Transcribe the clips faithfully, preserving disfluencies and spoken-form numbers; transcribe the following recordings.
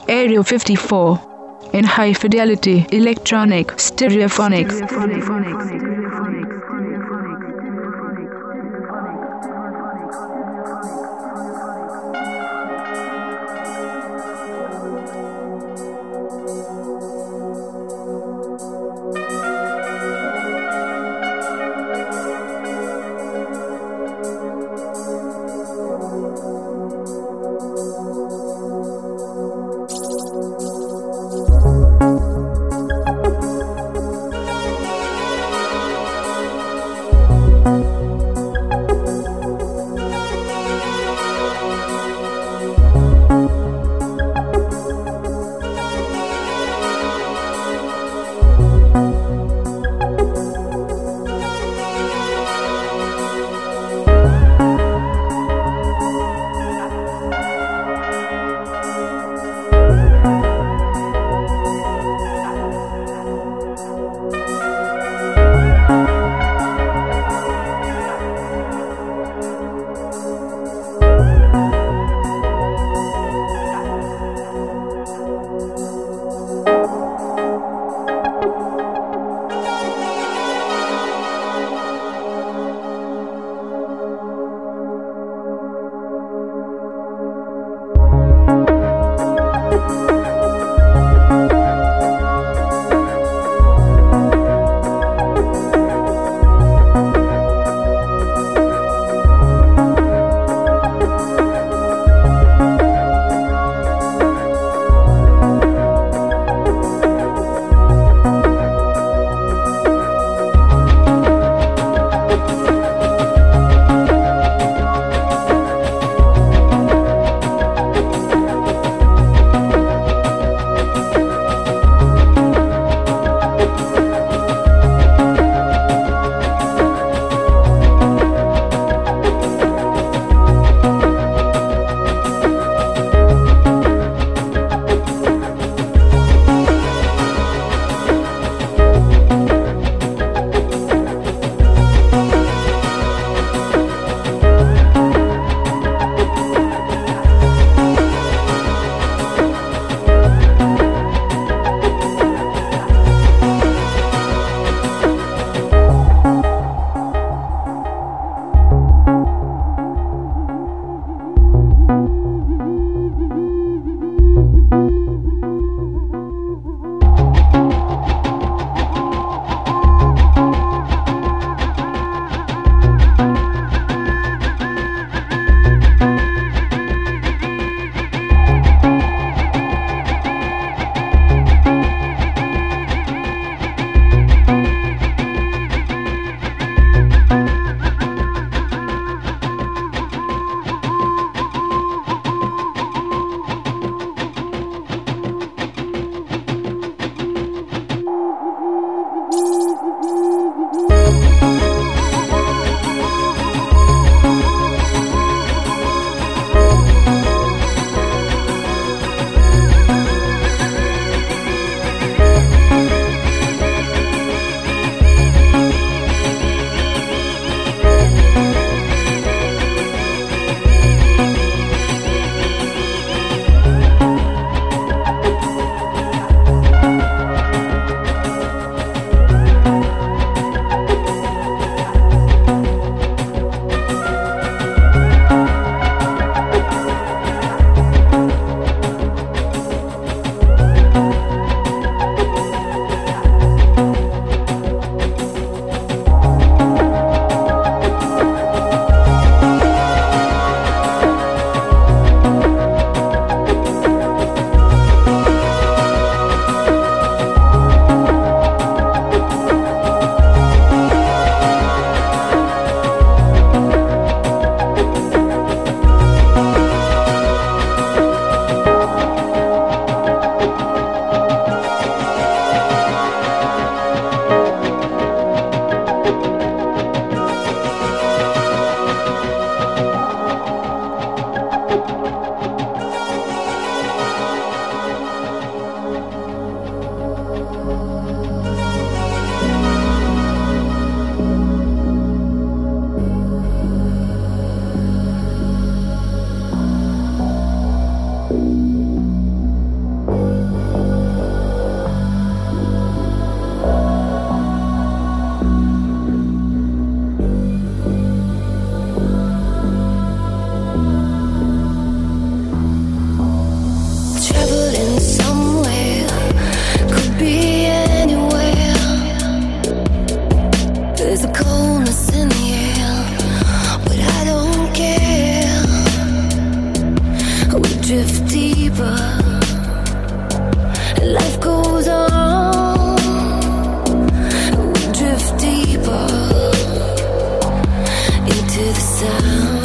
Area fifty-four. In high fidelity electronic stereophonics. We drift deeper. Life goes on. We drift deeper into the sound.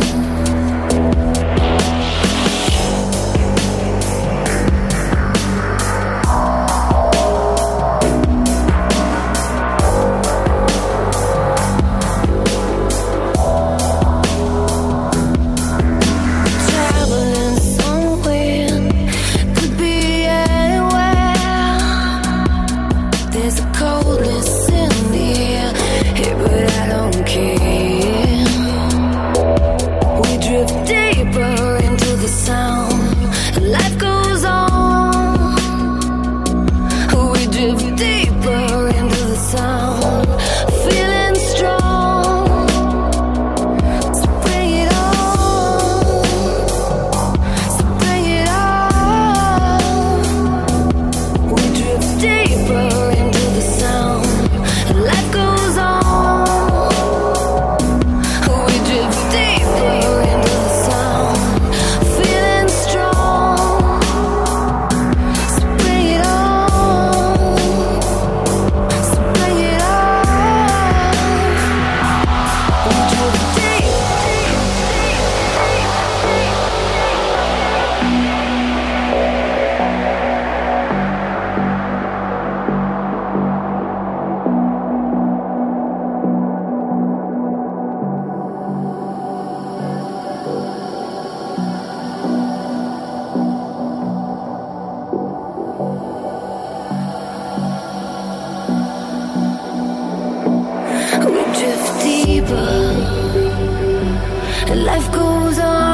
Life goes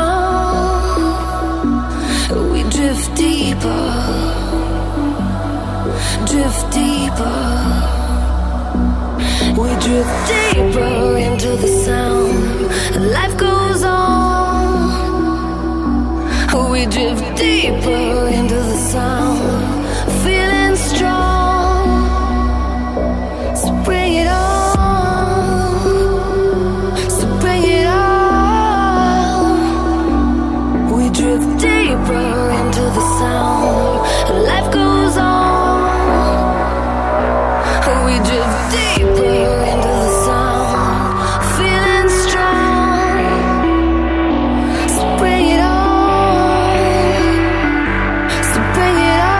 on. We drift deeper, drift deeper. We drift deeper into the sound. Life goes on. We drift deeper into the sound. Feeling strong. So bring it on. Drift deeper into the sound. Life goes on. We drift deeper into the sound. Feeling strong. So bring it on. So bring it on.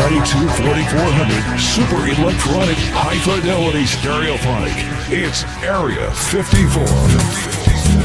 ninety-two forty-four hundred super electronic high fidelity stereophonic. It's Area fifty-four.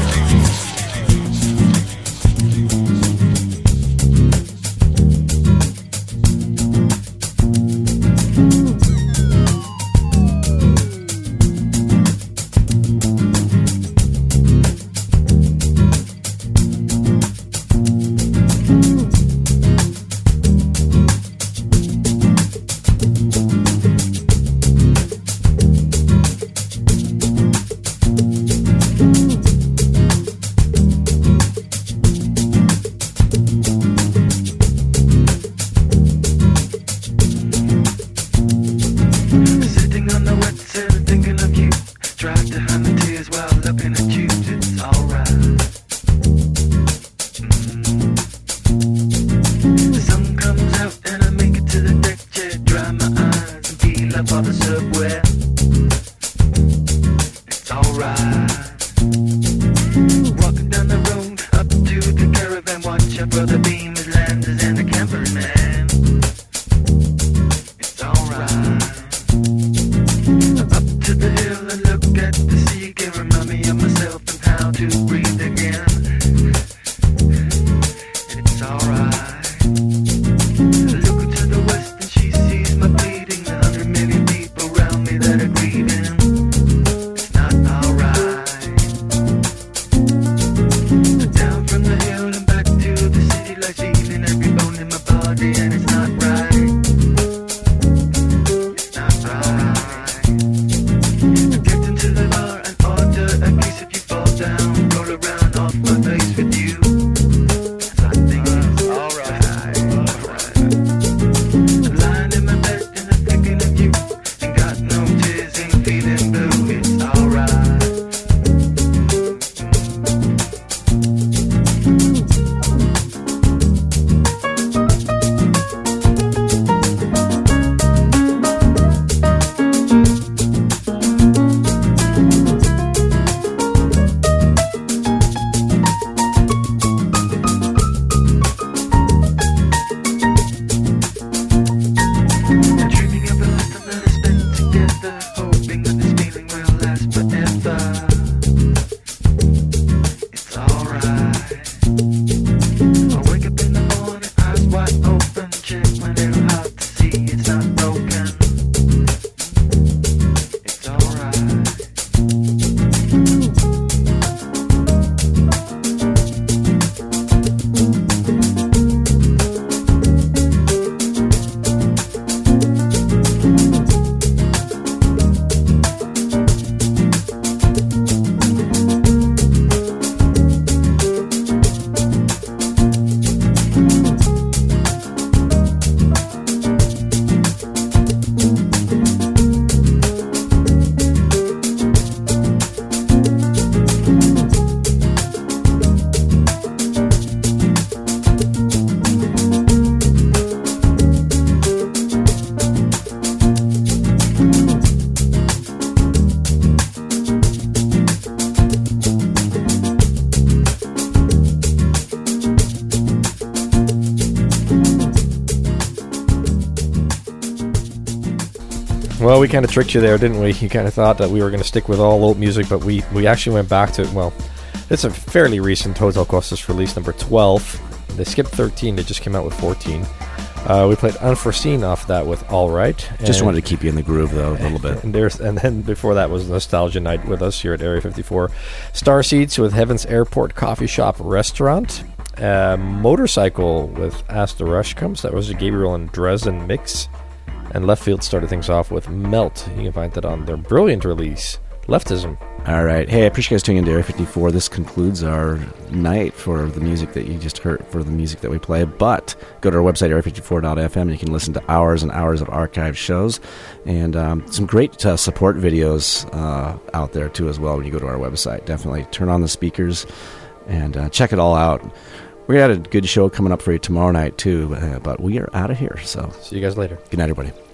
Well, we kind of tricked you there, didn't we? You kind of thought that we were going to stick with all old music, but we, we actually went back to, well, it's a fairly recent Hotel Costas release, number twelve. They skipped thirteen, they just came out with fourteen. Uh, we played Unforeseen off that with All Right. Just wanted to keep you in the groove, though, a little bit. And, there's, and then before that was Nostalgia Night with us here at Area fifty-four. Starseeds with Heaven's Airport Coffee Shop Restaurant. Uh, Motorcycle with As the Rush Comes. That was a Gabriel and Dresden mix. And Left Field started things off with Melt. You can find that on their brilliant release, Leftism. All right. Hey, I appreciate you guys tuning into Area fifty-four. This concludes our night for the music that you just heard, for the music that we play. But go to our website, area fifty-four dot f m, and you can listen to hours and hours of archived shows. And um, some great uh, support videos uh, out there, too, as well, when you go to our website. Definitely turn on the speakers and uh, check it all out. We got a good show coming up for you tomorrow night, too, uh, but we are out of here. So see you guys later. Good night, everybody.